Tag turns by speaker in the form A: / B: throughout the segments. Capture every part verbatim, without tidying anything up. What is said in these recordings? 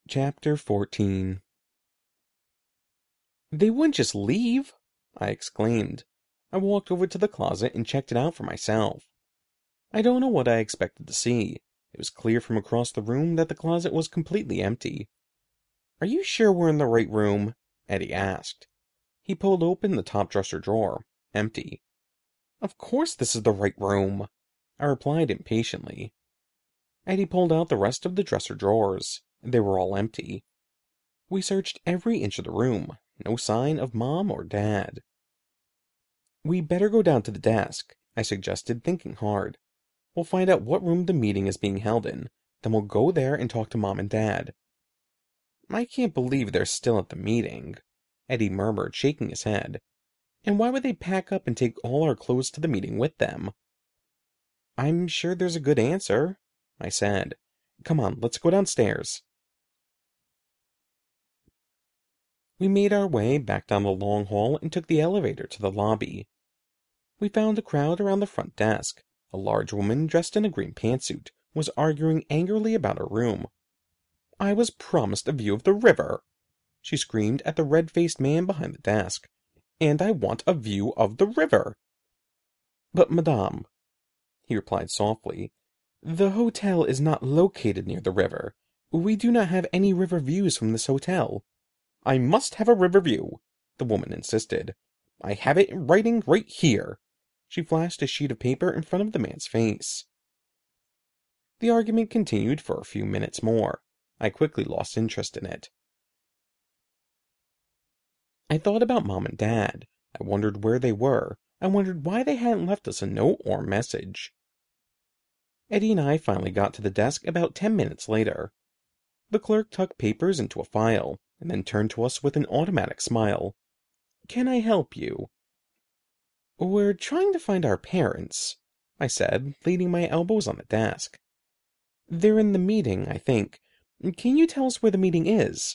A: Chapter fourteen. "They wouldn't just leave!" I exclaimed. I walked over to the closet and checked it out for myself. I don't know what I expected to see. It was clear from across the room that the closet was completely empty. "Are you sure we're in the right room?" Eddie asked. He pulled open the top dresser drawer. Empty. "Of course this is the right room!" I replied impatiently. Eddie pulled out the rest of the dresser drawers. They were all empty. We searched every inch of the room. No sign of Mom or Dad. "We better go down to the desk," I suggested, thinking hard. "We'll find out what room the meeting is being held in. Then we'll go there and talk to Mom and Dad." "I can't believe they're still at the meeting," Eddie murmured, shaking his head. "And why would they pack up and take all our clothes to the meeting with them?" "I'm sure there's a good answer," I said. "Come on, let's go downstairs." We made our way back down the long hall and took the elevator to the lobby. We found a crowd around the front desk. A large woman dressed in a green pantsuit was arguing angrily about her room. "I was promised a view of the river!" she screamed at the red-faced man behind the desk. "And I want a view of the river!" "But, madame," he replied softly, "the hotel is not located near the river. We do not have any river views from this hotel." "I must have a river view," the woman insisted. "I have it in writing right here." She flashed a sheet of paper in front of the man's face. The argument continued for a few minutes more. I quickly lost interest in it. I thought about Mom and Dad. I wondered where they were. I wondered why they hadn't left us a note or message. Eddie and I finally got to the desk about ten minutes later. The clerk tucked papers into a file, and then turned to us with an automatic smile. "Can I help you?" "We're trying to find our parents," I said, leaning my elbows on the desk. "They're in the meeting, I think. Can you tell us where the meeting is?"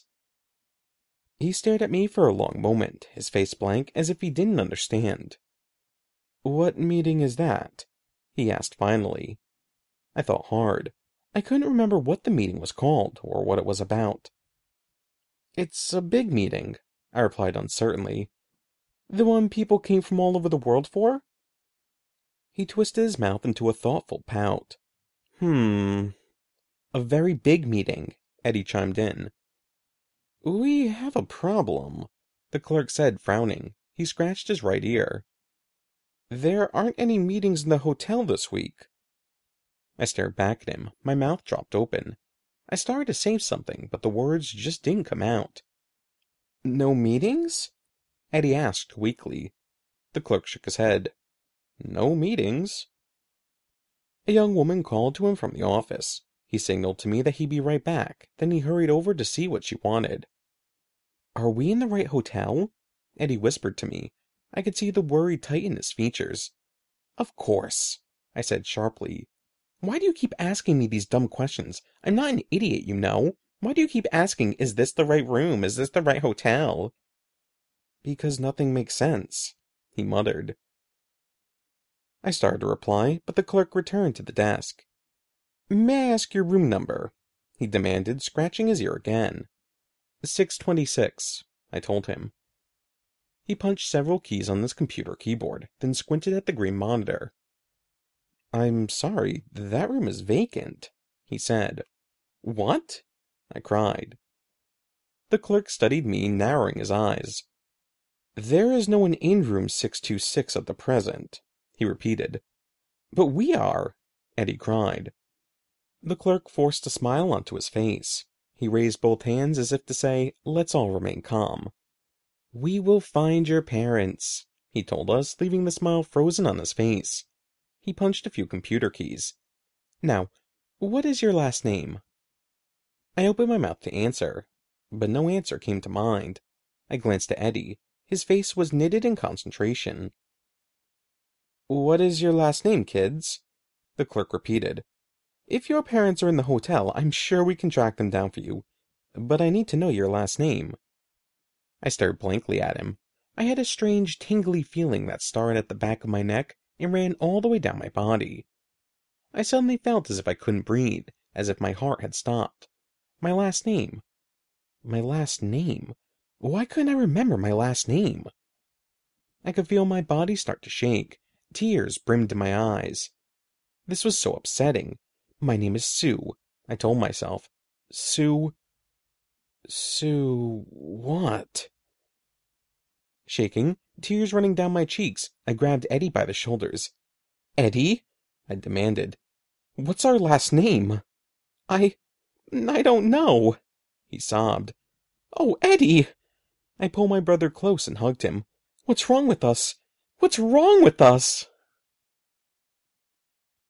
A: He stared at me for a long moment, his face blank, as if he didn't understand. "What meeting is that?" he asked finally. I thought hard. I couldn't remember what the meeting was called, or what it was about. "It's a big meeting," I replied uncertainly. "The one people came from all over the world for?" He twisted his mouth into a thoughtful pout. Hmm. "A very big meeting," Eddie chimed in. "We have a problem," the clerk said, frowning. He scratched his right ear. "There aren't any meetings in the hotel this week." I stared back at him. My mouth dropped open. I started to say something, but the words just didn't come out. "No meetings?" Eddie asked weakly. The clerk shook his head. "No meetings." A young woman called to him from the office. He signaled to me that he'd be right back. Then he hurried over to see what she wanted. "Are we in the right hotel?" Eddie whispered to me. I could see the worry tighten his features. "Of course," I said sharply. "Why do you keep asking me these dumb questions? I'm not an idiot, you know. Why do you keep asking, is this the right room? Is this the right hotel?" "Because nothing makes sense," he muttered. I started to reply, but the clerk returned to the desk. "May I ask your room number?" he demanded, scratching his ear again. six twenty-six, I told him. He punched several keys on his computer keyboard, then squinted at the green monitor. "I'm sorry, that room is vacant," he said. "What?" I cried. The clerk studied me, narrowing his eyes. "There is no one in room six twenty-six at the present," he repeated. "But we are!" Eddie cried. The clerk forced a smile onto his face. He raised both hands as if to say, "Let's all remain calm." "We will find your parents," he told us, leaving the smile frozen on his face. He punched a few computer keys. "Now, what is your last name?" I opened my mouth to answer, but no answer came to mind. I glanced at Eddie. His face was knitted in concentration. "What is your last name, kids?" the clerk repeated. "If your parents are in the hotel, I'm sure we can track them down for you. But I need to know your last name." I stared blankly at him. I had a strange, tingly feeling that started at the back of my neck and ran all the way down my body. I suddenly felt as if I couldn't breathe, as if my heart had stopped. My last name. My last name? Why couldn't I remember my last name? I could feel my body start to shake. Tears brimmed my eyes. This was so upsetting. My name is Sue, I told myself. Sue... Sue... what? Shaking, tears running down my cheeks, I grabbed Eddie by the shoulders. Eddie? I demanded. What's our last name? I... I don't know, he sobbed. Oh, Eddie! I pulled my brother close and hugged him. What's wrong with us? What's wrong with us?